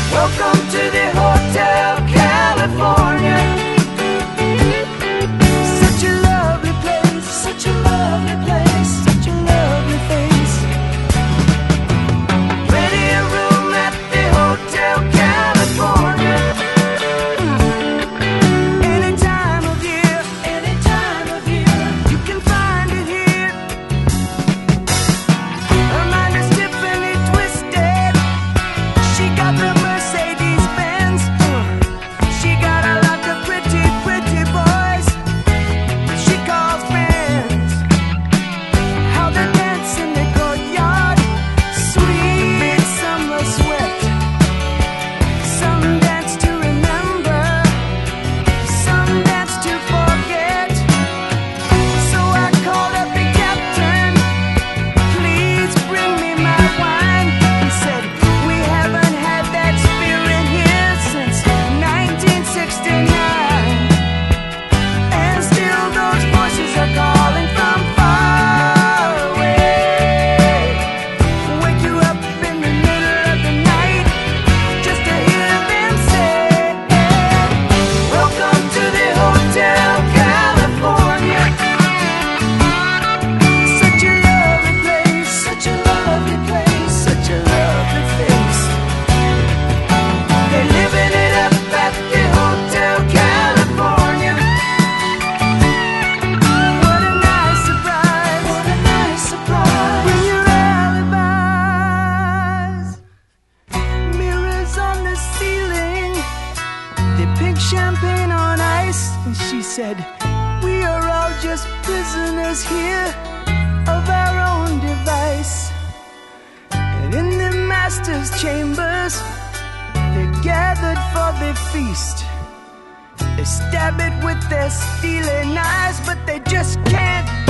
Welcome to the Hotel California. Such a lovely place, such a lovely place, such a lovely face. Plenty of room at the Hotel California. Any time of year, you can find it here. Her mind is Tiffany twisted. She got the Mercedes Benz. She got a lot of pretty, pretty boys she calls friends. How they dance in the courtyard, sweet summer sweat. Some dance to remember, some dance to forget. So I called up the captain, please bring me my wine. He said, we haven't had that spirit here since 1969. And still those voices are calling from far away. Wake you up in the middle of the night just to hear them say, welcome to the Hotel California. Such a lovely place, such a lovely place, such a lovely face. They're living it up at the Hotel California. What a nice surprise, what a nice surprise. Bring your alibis. Mirrors on the ceiling, they pink champagne on ice. And she said, we are all just prisoners here of our own device. And in the master's chambers, they're gathered for the feast. They stab it with their steely knives, but they just can't